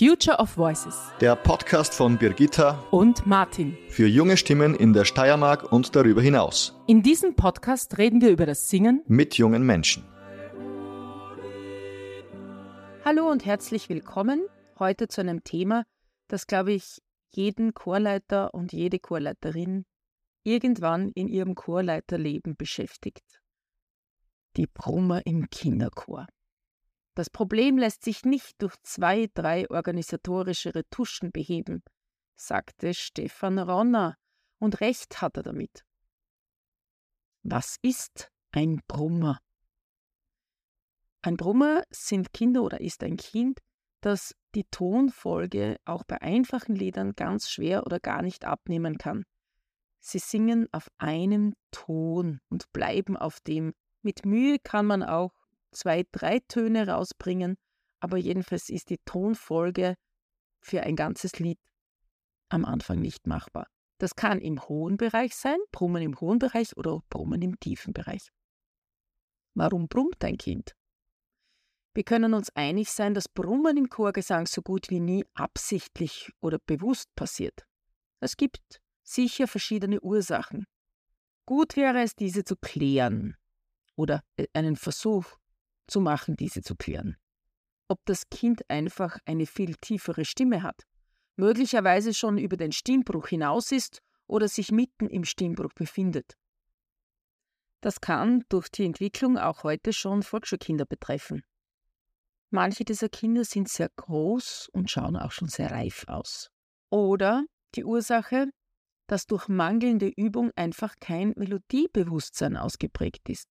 Future of Voices. Der Podcast von Birgitta Und Martin. Für junge Stimmen in der Steiermark und darüber hinaus. In diesem Podcast reden wir über das Singen mit jungen Menschen. Hallo und herzlich willkommen. Heute zu einem Thema, das, glaube ich, jeden Chorleiter und jede Chorleiterin irgendwann in ihrem Chorleiterleben beschäftigt. Die Brummer im Kinderchor. Das Problem lässt sich nicht durch 2, 3 organisatorische Retuschen beheben, sagte Stefan Ronner, und recht hat er damit. Was ist ein Brummer? Ein Brummer sind Kinder oder ist ein Kind, das die Tonfolge auch bei einfachen Liedern ganz schwer oder gar nicht abnehmen kann. Sie singen auf einem Ton und bleiben auf dem. Mit Mühe kann man auch 2, 3 Töne rausbringen, aber jedenfalls ist die Tonfolge für ein ganzes Lied am Anfang nicht machbar. Das kann im hohen Bereich sein, Brummen im hohen Bereich oder Brummen im tiefen Bereich. Warum brummt ein Kind? Wir können uns einig sein, dass Brummen im Chorgesang so gut wie nie absichtlich oder bewusst passiert. Es gibt sicher verschiedene Ursachen. Gut wäre es, diese zu klären oder einen Versuch zu machen, diese zu klären. Ob das Kind einfach eine viel tiefere Stimme hat, möglicherweise schon über den Stimmbruch hinaus ist oder sich mitten im Stimmbruch befindet. Das kann durch die Entwicklung auch heute schon Volksschulkinder betreffen. Manche dieser Kinder sind sehr groß und schauen auch schon sehr reif aus. Oder die Ursache, dass durch mangelnde Übung einfach kein Melodiebewusstsein ausgeprägt ist.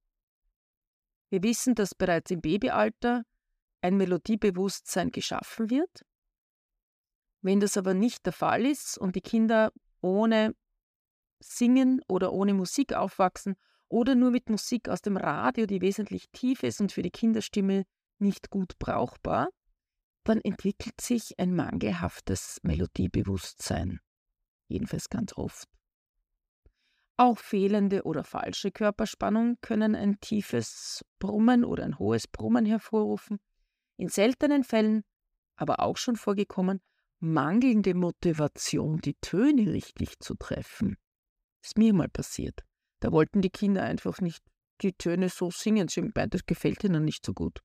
Wir wissen, dass bereits im Babyalter ein Melodiebewusstsein geschaffen wird. Wenn das aber nicht der Fall ist und die Kinder ohne Singen oder ohne Musik aufwachsen oder nur mit Musik aus dem Radio, die wesentlich tief ist und für die Kinderstimme nicht gut brauchbar, dann entwickelt sich ein mangelhaftes Melodiebewusstsein. Jedenfalls ganz oft. Auch fehlende oder falsche Körperspannung können ein tiefes Brummen oder ein hohes Brummen hervorrufen. In seltenen Fällen, aber auch schon vorgekommen, mangelnde Motivation, die Töne richtig zu treffen. Das ist mir mal passiert. Da wollten die Kinder einfach nicht die Töne so singen, das gefällt ihnen nicht so gut.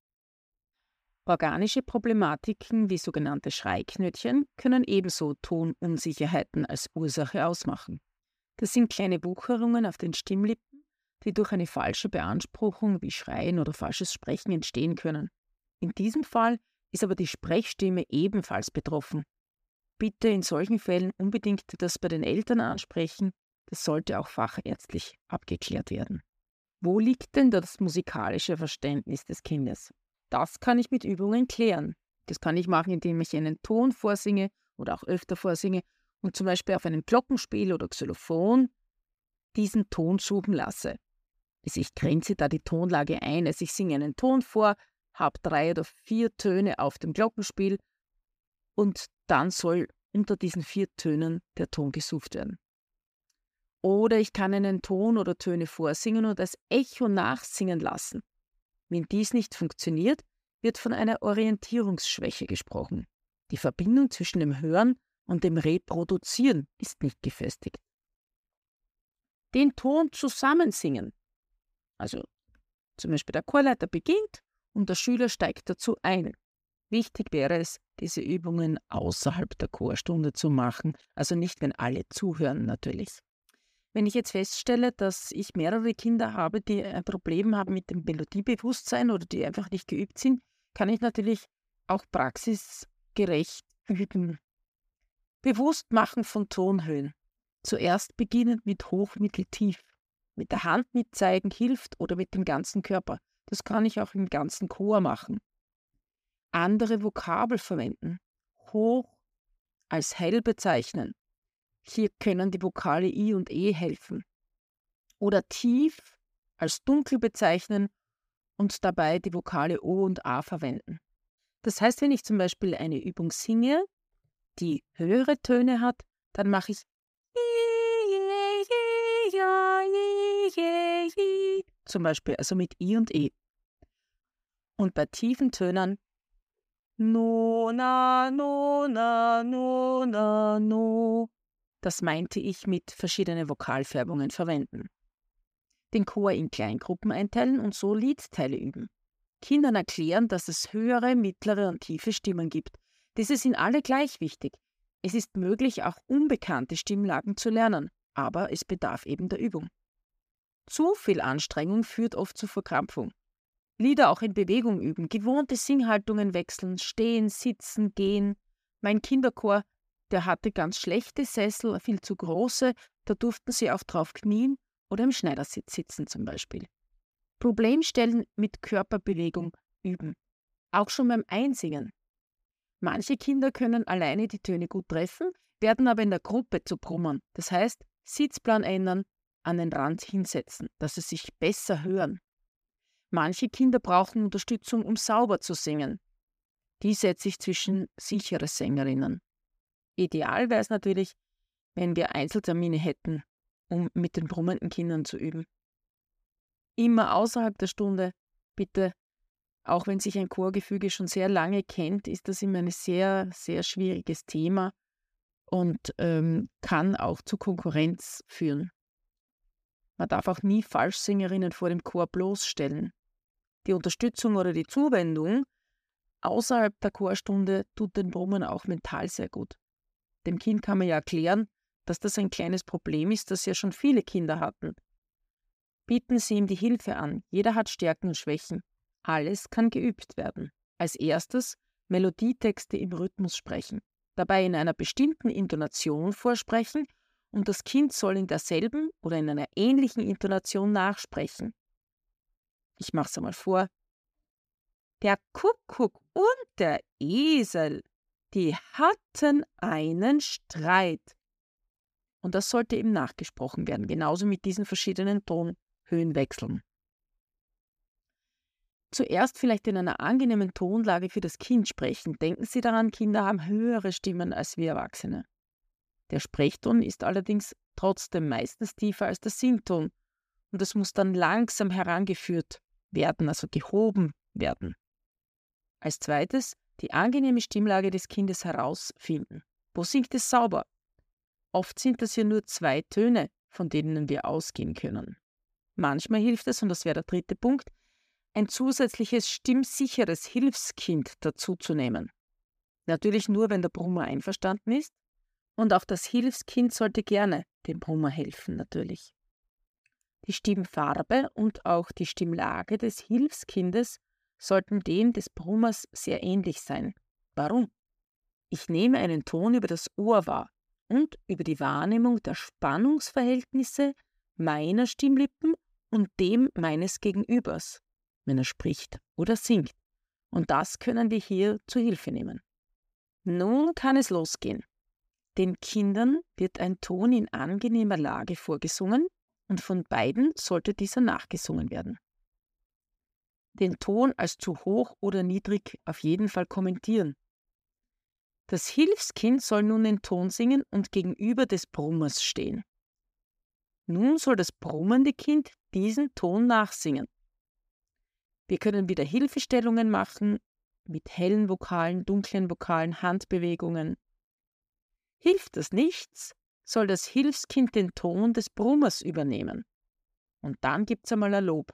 Organische Problematiken wie sogenannte Schreiknötchen können ebenso Tonunsicherheiten als Ursache ausmachen. Das sind kleine Wucherungen auf den Stimmlippen, die durch eine falsche Beanspruchung wie Schreien oder falsches Sprechen entstehen können. In diesem Fall ist aber die Sprechstimme ebenfalls betroffen. Bitte in solchen Fällen unbedingt das bei den Eltern ansprechen. Das sollte auch fachärztlich abgeklärt werden. Wo liegt denn das musikalische Verständnis des Kindes? Das kann ich mit Übungen klären. Das kann ich machen, indem ich einen Ton vorsinge oder auch öfter vorsinge und zum Beispiel auf einem Glockenspiel oder Xylophon diesen Ton suchen lasse. Also ich grenze da die Tonlage ein. Also ich singe einen Ton vor, habe 3 oder 4 Töne auf dem Glockenspiel und dann soll unter diesen 4 Tönen der Ton gesucht werden. Oder ich kann einen Ton oder Töne vorsingen und als Echo nachsingen lassen. Wenn dies nicht funktioniert, wird von einer Orientierungsschwäche gesprochen. Die Verbindung zwischen dem Hören und dem Reproduzieren ist nicht gefestigt. Den Ton zusammensingen. Also zum Beispiel der Chorleiter beginnt und der Schüler steigt dazu ein. Wichtig wäre es, diese Übungen außerhalb der Chorstunde zu machen, also nicht, wenn alle zuhören natürlich. Wenn ich jetzt feststelle, dass ich mehrere Kinder habe, die ein Problem haben mit dem Melodiebewusstsein oder die einfach nicht geübt sind, kann ich natürlich auch praxisgerecht üben. Bewusstmachen von Tonhöhen. Zuerst beginnend mit hoch, mittel, tief. Mit der Hand mitzeigen hilft oder mit dem ganzen Körper. Das kann ich auch im ganzen Chor machen. Andere Vokabel verwenden. Hoch als hell bezeichnen. Hier können die Vokale I und E helfen. Oder tief als dunkel bezeichnen und dabei die Vokale O und A verwenden. Das heißt, wenn ich zum Beispiel eine Übung singe, die höhere Töne hat, dann mache ich zum Beispiel, also mit I und E. Und bei tiefen Tönen No, na, no, na, no, na, no. Das meinte ich mit verschiedenen Vokalfärbungen verwenden. Den Chor in Kleingruppen einteilen und so Liedteile üben. Kindern erklären, dass es höhere, mittlere und tiefe Stimmen gibt. Diese sind alle gleich wichtig. Es ist möglich, auch unbekannte Stimmlagen zu lernen, aber es bedarf eben der Übung. Zu viel Anstrengung führt oft zu Verkrampfung. Lieder auch in Bewegung üben, gewohnte Singhaltungen wechseln, stehen, sitzen, gehen. Mein Kinderchor, der hatte ganz schlechte Sessel, viel zu große, da durften sie auch drauf knien oder im Schneidersitz sitzen zum Beispiel. Problemstellen mit Körperbewegung üben, auch schon beim Einsingen. Manche Kinder können alleine die Töne gut treffen, werden aber in der Gruppe zu Brummern. Das heißt, Sitzplan ändern, an den Rand hinsetzen, dass sie sich besser hören. Manche Kinder brauchen Unterstützung, um sauber zu singen. Die setze ich zwischen sichere Sängerinnen. Ideal wäre es natürlich, wenn wir Einzeltermine hätten, um mit den brummenden Kindern zu üben. Immer außerhalb der Stunde, bitte. Auch wenn sich ein Chorgefüge schon sehr lange kennt, ist das immer ein sehr, sehr schwieriges Thema und kann auch zu Konkurrenz führen. Man darf auch nie Falschsängerinnen vor dem Chor bloßstellen. Die Unterstützung oder die Zuwendung außerhalb der Chorstunde tut den Brummen auch mental sehr gut. Dem Kind kann man ja erklären, dass das ein kleines Problem ist, das ja schon viele Kinder hatten. Bieten Sie ihm die Hilfe an. Jeder hat Stärken und Schwächen. Alles kann geübt werden. Als erstes Melodietexte im Rhythmus sprechen, dabei in einer bestimmten Intonation vorsprechen und das Kind soll in derselben oder in einer ähnlichen Intonation nachsprechen. Ich mache es einmal vor. Der Kuckuck und der Esel, die hatten einen Streit. Und das sollte eben nachgesprochen werden, genauso mit diesen verschiedenen Tonhöhenwechseln. Zuerst vielleicht in einer angenehmen Tonlage für das Kind sprechen. Denken Sie daran, Kinder haben höhere Stimmen als wir Erwachsene. Der Sprechton ist allerdings trotzdem meistens tiefer als der Sington und es muss dann langsam herangeführt werden, also gehoben werden. Als zweites die angenehme Stimmlage des Kindes herausfinden. Wo singt es sauber? Oft sind das ja nur 2 Töne, von denen wir ausgehen können. Manchmal hilft es, und das wäre der dritte Punkt, ein zusätzliches stimmsicheres Hilfskind dazuzunehmen. Natürlich nur, wenn der Brummer einverstanden ist. Und auch das Hilfskind sollte gerne dem Brummer helfen, natürlich. Die Stimmfarbe und auch die Stimmlage des Hilfskindes sollten dem des Brummers sehr ähnlich sein. Warum? Ich nehme einen Ton über das Ohr wahr und über die Wahrnehmung der Spannungsverhältnisse meiner Stimmlippen und dem meines Gegenübers, wenn er spricht oder singt. Und das können wir hier zu Hilfe nehmen. Nun kann es losgehen. Den Kindern wird ein Ton in angenehmer Lage vorgesungen und von beiden sollte dieser nachgesungen werden. Den Ton als zu hoch oder niedrig auf jeden Fall kommentieren. Das Hilfskind soll nun den Ton singen und gegenüber des Brummers stehen. Nun soll das brummende Kind diesen Ton nachsingen. Wir können wieder Hilfestellungen machen mit hellen Vokalen, dunklen Vokalen, Handbewegungen. Hilft das nichts, soll das Hilfskind den Ton des Brummers übernehmen. Und dann gibt's einmal ein Lob.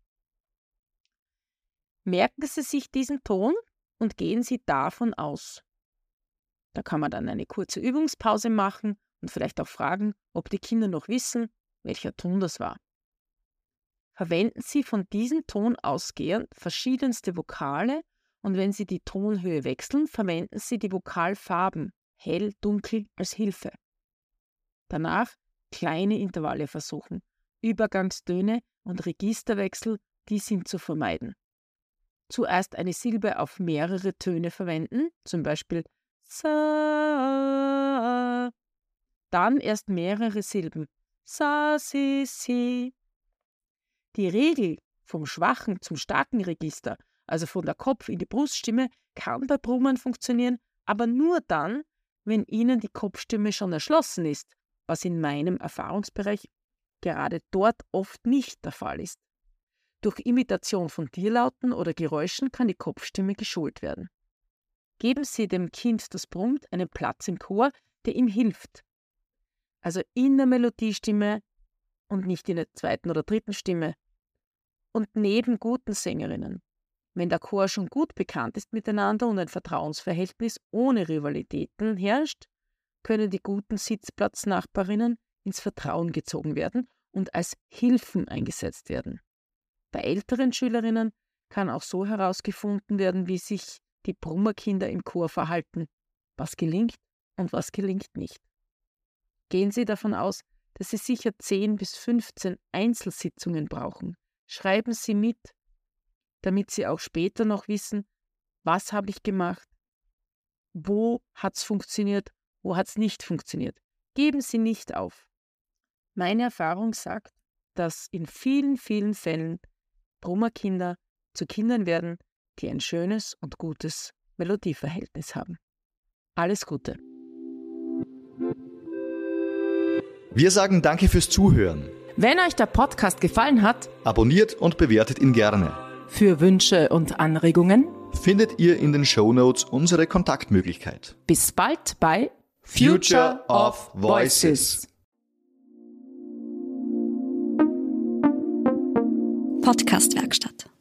Merken Sie sich diesen Ton und gehen Sie davon aus. Da kann man dann eine kurze Übungspause machen und vielleicht auch fragen, ob die Kinder noch wissen, welcher Ton das war. Verwenden Sie von diesem Ton ausgehend verschiedenste Vokale und wenn Sie die Tonhöhe wechseln, verwenden Sie die Vokalfarben hell, dunkel als Hilfe. Danach kleine Intervalle versuchen. Übergangstöne und Registerwechsel, die sind zu vermeiden. Zuerst eine Silbe auf mehrere Töne verwenden, zum Beispiel Sa. Dann erst mehrere Silben. Sa, si, si. Die Regel vom schwachen zum starken Register, also von der Kopf- in die Bruststimme, kann bei Brummern funktionieren, aber nur dann, wenn Ihnen die Kopfstimme schon erschlossen ist, was in meinem Erfahrungsbereich gerade dort oft nicht der Fall ist. Durch Imitation von Tierlauten oder Geräuschen kann die Kopfstimme geschult werden. Geben Sie dem Kind, das brummt, einen Platz im Chor, der ihm hilft. Also in der Melodiestimme und nicht in der zweiten oder dritten Stimme. Und neben guten Sängerinnen. Wenn der Chor schon gut bekannt ist miteinander und ein Vertrauensverhältnis ohne Rivalitäten herrscht, können die guten Sitzplatznachbarinnen ins Vertrauen gezogen werden und als Hilfen eingesetzt werden. Bei älteren Schülerinnen kann auch so herausgefunden werden, wie sich die Brummerkinder im Chor verhalten, was gelingt und was gelingt nicht. Gehen Sie davon aus, dass Sie sicher 10 bis 15 Einzelsitzungen brauchen. Schreiben Sie mit, damit Sie auch später noch wissen, was habe ich gemacht, wo hat es funktioniert, wo hat es nicht funktioniert. Geben Sie nicht auf. Meine Erfahrung sagt, dass in vielen, vielen Fällen Brummerkinder zu Kindern werden, die ein schönes und gutes Melodieverhältnis haben. Alles Gute. Wir sagen Danke fürs Zuhören. Wenn euch der Podcast gefallen hat, Abonniert und bewertet ihn gerne. für Wünsche und Anregungen, Findet ihr in den Shownotes unsere Kontaktmöglichkeit. bis bald bei Future of Voices. Podcast-Werkstatt.